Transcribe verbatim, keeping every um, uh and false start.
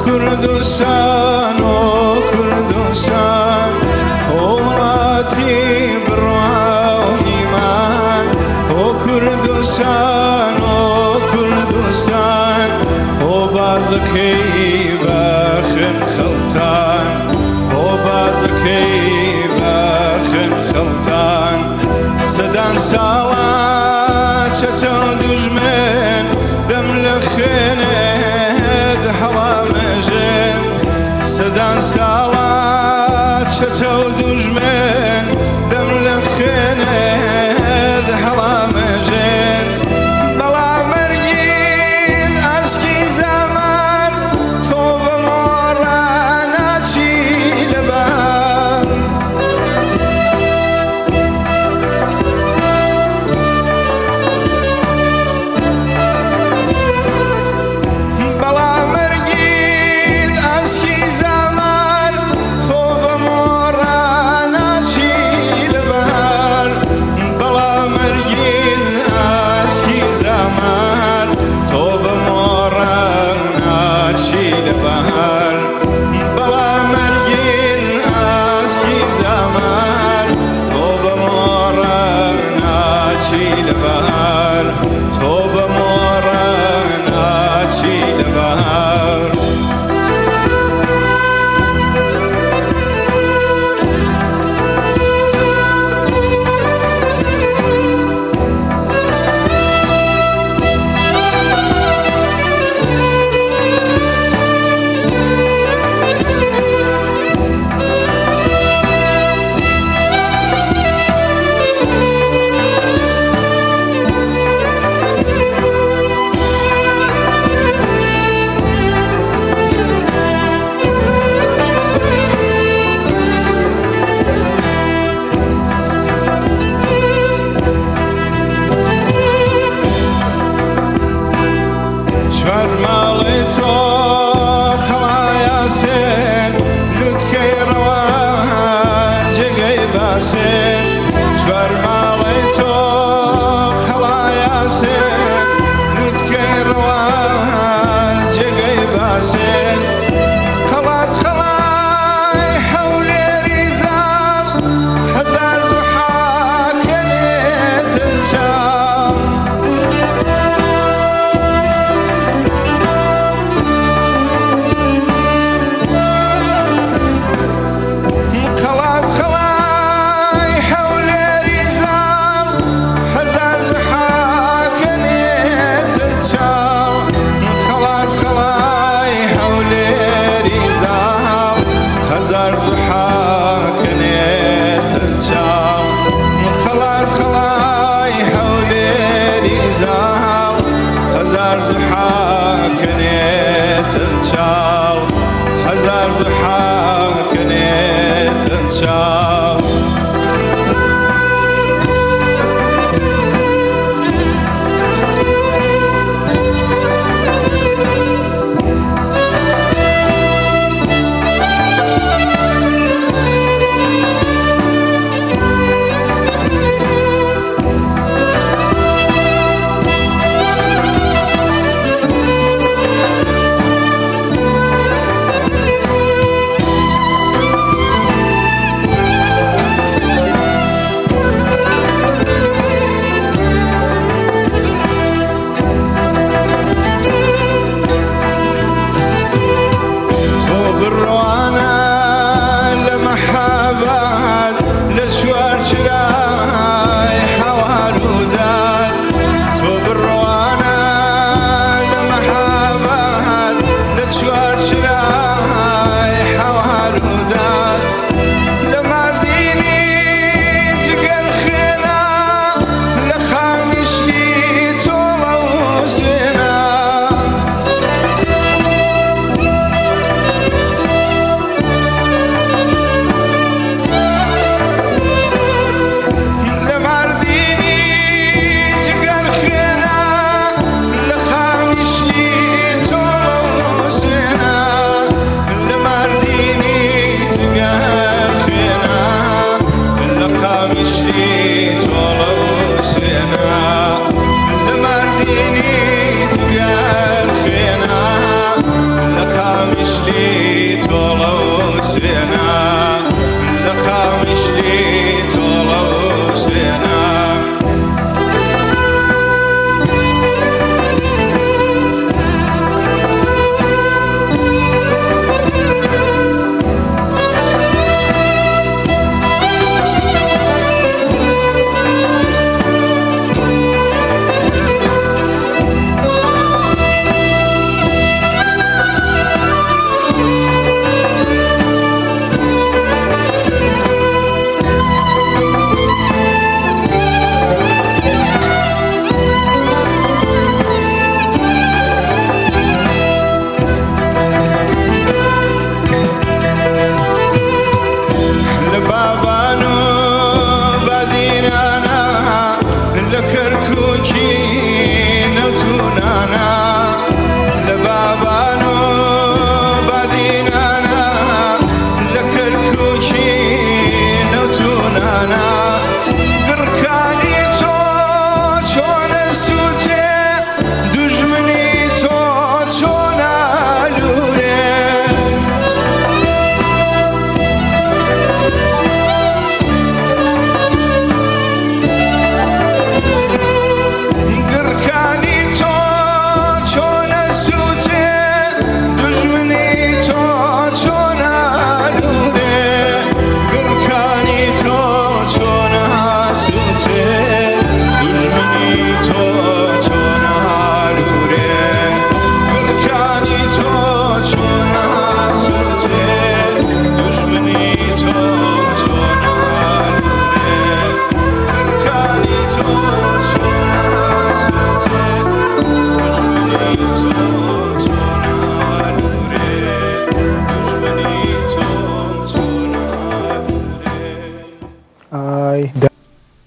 كردستان وكردستان وولاتي بروها وإيمان وكردستان وكردستان وبازكي باخن خلطان وبازكي باخن خلطان سدان سالات شتو دجمن دم لخند حرامجن سدان سالات شتو دجمن دم لخند حرامجن بلا مريض اسكي زمان توب مورانا تشيل بان بلا مريض اسكي زمان توب مورانا تشيل بان بلا مريض اسكي زمان توب مورانا تشيل بان بلا مريض اسكي زمان توب مورانا تشيل بان توب مورانا تشيل بان فرمالي تو خلاياسين لوتكي روان جقي باسين فرمالي تو خلاياسين لوتكي روان جقي باسين خلات خلاي حولي ريزال هزار زحاك نيت انشال خلات خلاي حولي ريزال هزار زحاك نيت انشال خلات خلاي حولي ريزال هزار زحاك نيت انشال خلات خلاي حولي ريزال هزار زحاك نيت انشال هزار زحاك نيت انشال